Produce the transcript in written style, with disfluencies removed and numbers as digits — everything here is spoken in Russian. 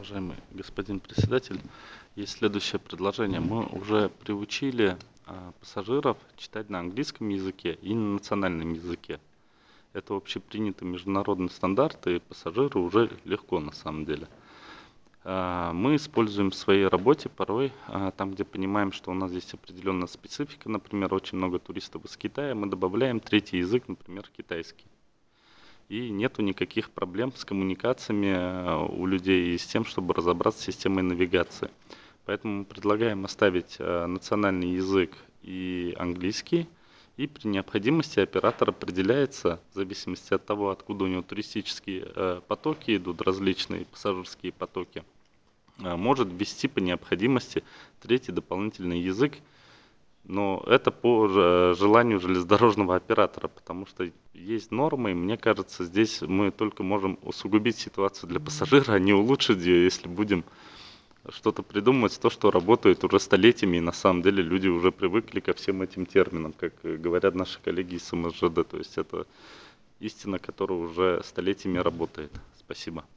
Уважаемый господин председатель, есть следующее предложение. Мы уже приучили пассажиров читать на английском языке и на национальном языке. Это общепринятый международный стандарт, и пассажиру уже легко на самом деле. Мы используем в своей работе порой, там, где понимаем, что у нас здесь определенная специфика, например, очень много туристов из Китая, мы добавляем третий язык, например, китайский. И нету никаких проблем с коммуникациями у людей и с тем, чтобы разобраться с системой навигации. Поэтому мы предлагаем оставить национальный язык и английский. И при необходимости оператор определяется, в зависимости от того, откуда у него туристические потоки идут, различные пассажирские потоки, может ввести по необходимости третий дополнительный язык. Но это по желанию железнодорожного оператора, потому что есть нормы, и мне кажется, здесь мы только можем усугубить ситуацию для пассажира, а не улучшить ее, если будем что-то придумывать, то, что работает уже столетиями, и на самом деле люди уже привыкли ко всем этим терминам, как говорят наши коллеги из МСЖД. То есть это истина, которая уже столетиями работает. Спасибо.